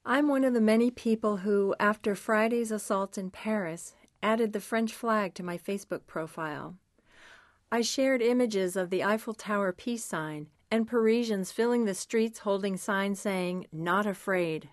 I'm one of the many people who, after Friday's assault in Paris, added the French flag to my Facebook profile. I shared images of the Eiffel Tower peace sign and Parisians filling the streets holding signs saying, "Not afraid."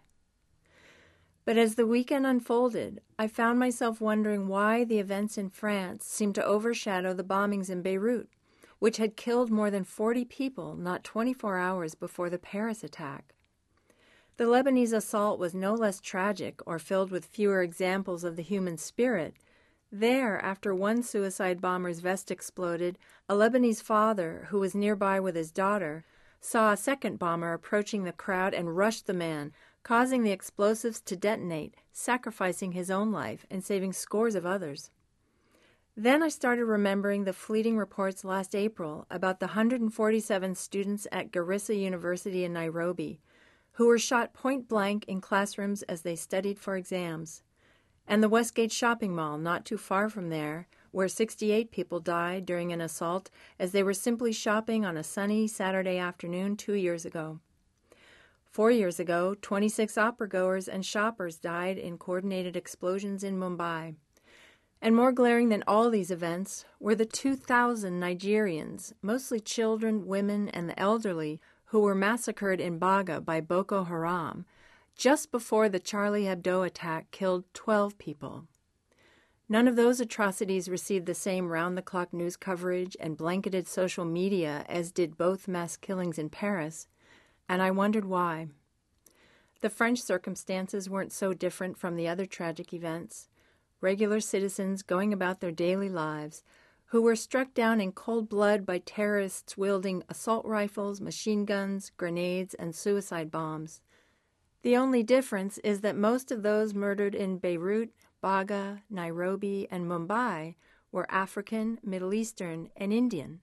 But as the weekend unfolded, I found myself wondering why the events in France seemed to overshadow the bombings in Beirut, which had killed more than 40 people not 24 hours before the Paris attack. The Lebanese assault was no less tragic or filled with fewer examples of the human spirit. There, after one suicide bomber's vest exploded, a Lebanese father, who was nearby with his daughter, saw a second bomber approaching the crowd and rushed the man, causing the explosives to detonate, sacrificing his own life and saving scores of others. Then I started remembering the fleeting reports last April about the 147 students at Garissa University in Nairobi, who were shot point-blank in classrooms as they studied for exams, and the Westgate shopping mall not too far from there, where 68 people died during an assault as they were simply shopping on a sunny Saturday afternoon 2 years ago. 4 years ago, 26 opera-goers and shoppers died in coordinated explosions in Mumbai. And more glaring than all these events were the 2,000 Nigerians, mostly children, women, and the elderly, who were massacred in Baga by Boko Haram just before the Charlie Hebdo attack killed 12 people. None of those atrocities received the same round-the-clock news coverage and blanketed social media as did both mass killings in Paris, and I wondered why. The French circumstances weren't so different from the other tragic events. Regular citizens going about their daily lives, who were struck down in cold blood by terrorists wielding assault rifles, machine guns, grenades, and suicide bombs. The only difference is that most of those murdered in Beirut, Baga, Nairobi, and Mumbai were African, Middle Eastern, and Indian.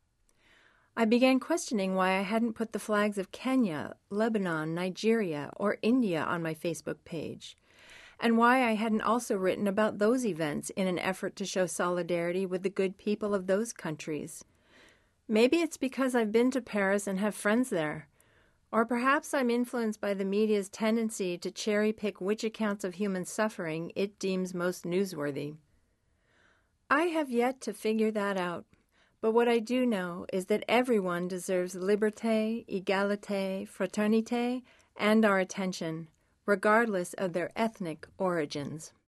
I began questioning why I hadn't put the flags of Kenya, Lebanon, Nigeria, or India on my Facebook page, and why I hadn't also written about those events in an effort to show solidarity with the good people of those countries. Maybe it's because I've been to Paris and have friends there. Or perhaps I'm influenced by the media's tendency to cherry-pick which accounts of human suffering it deems most newsworthy. I have yet to figure that out, but what I do know is that everyone deserves liberté, égalité, fraternité, and our attention, regardless of their ethnic origins.